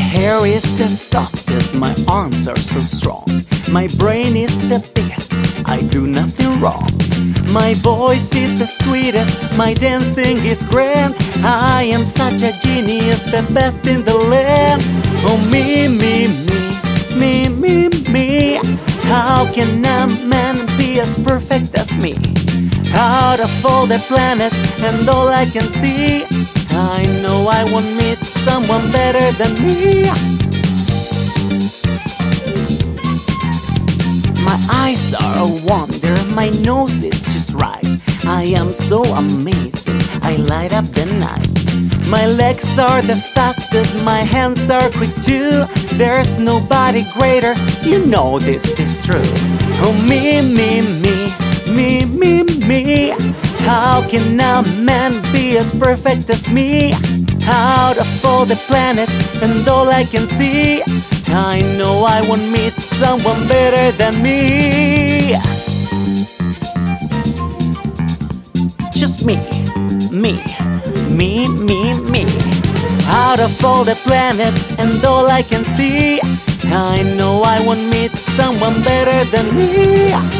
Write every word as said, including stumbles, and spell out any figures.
hair is the softest, my arms are so strong. My brain is the biggest, I do nothing wrong. My voice is the sweetest, my dancing is grand. I am such a genius, the best in the land. Oh me, me, me, me, me, me. How can a man be as perfect as me? Out of all the planets and all I can see, I know I won't meet someone better than me. My eyes are a wonder, my nose is just right. I am so amazing, I light up the night. My legs are the fastest, my hands are quick too. There's nobody greater, you know this is true. Oh me, me, me, me, me, me. How can a man be as perfect as me? Out of all the planets and all I can see, I know I won't meet someone better than me. Just me, me, me, me, me. Out of all the planets and all I can see, I know I won't meet someone better than me.